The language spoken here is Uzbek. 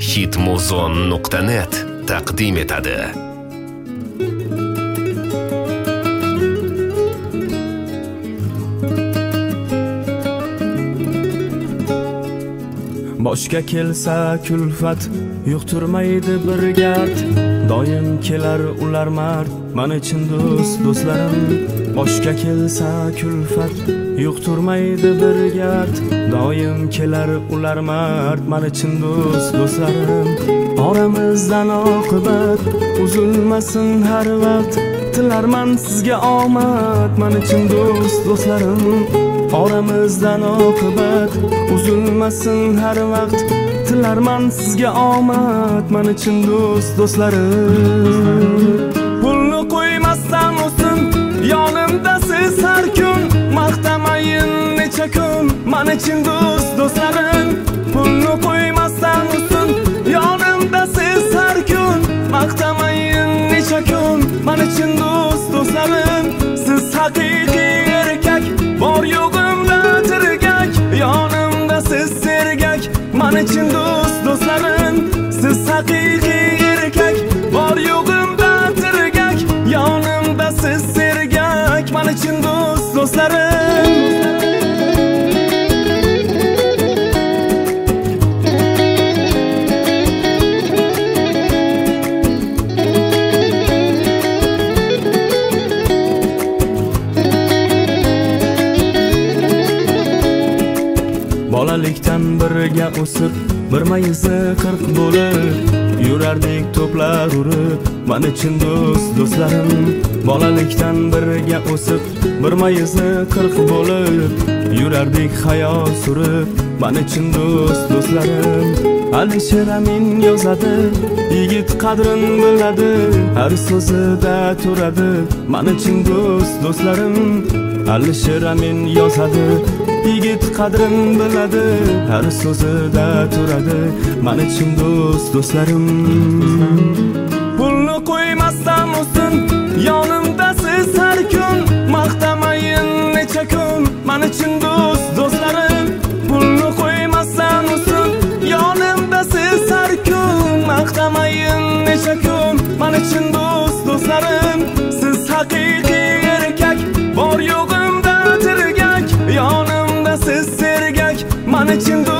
hitmuzon.net taqdim etadi. Boshga kelsa kulfat yuqtirmaydi bir gard, doim kelar ular mard, men uchun do'stlarim. Boshga kelsa kulfat yuqtirmaydi bir gard, doim kelar ular mard, men uchun do'stlarim. Oramizdan oqibat uzilmasin har vaqt, tilarman sizga omad, men uchun do'stlarim. Oramizdan oqibat uzilmasin har vaqt, tilarman sizga omad, men uchun do'stlarim. Pulni qo'ymasdan o'sin yonimda siz har kun, maqtamayin necha kun, men uchun do'stlarim. Pulni qo'ymasdan o'sin yonimda siz har kun, maqtamayin necha kun, men uchun do'stlarim. Siz haqiqiy erkak, bor yo'g'imda tirgak, yonimda siz sergak, men uchun do'stlarim. Siz haqiqiy erkak, bor yo'g'imda tirgak, yonimda siz sergak, men uchun do'stlarim. Bolalikdan birga o'sib, bir mayizi 40 bo'lib, yurardik to'plar urib, men uchun do'stlarim. Bolalikdan birga o'sib, bir mayizi 40 bo'lib, yurardik hayot surib, men uchun do'stlarim. Alisher Amin yozadi, yigit qadrin biladi, har so'zida turadi, men uchun do'stlarim. Alisher Amin yozadi, yigit qadrin biladi, har so'zida turadi, men uchun do'stlarim. Pulni qo'ymasdan o'sin yonimda siz har kun, maqtamayin necha kun, men uchun do'stlarim. Pulni qo'ymasdan o'sin yonimda siz har kun, maqtamayin necha kun, men uchun do'stlarim. Siz haqiqiy erkak, bor yo'g'imda tirgak, yonimda siz sergak, men uchun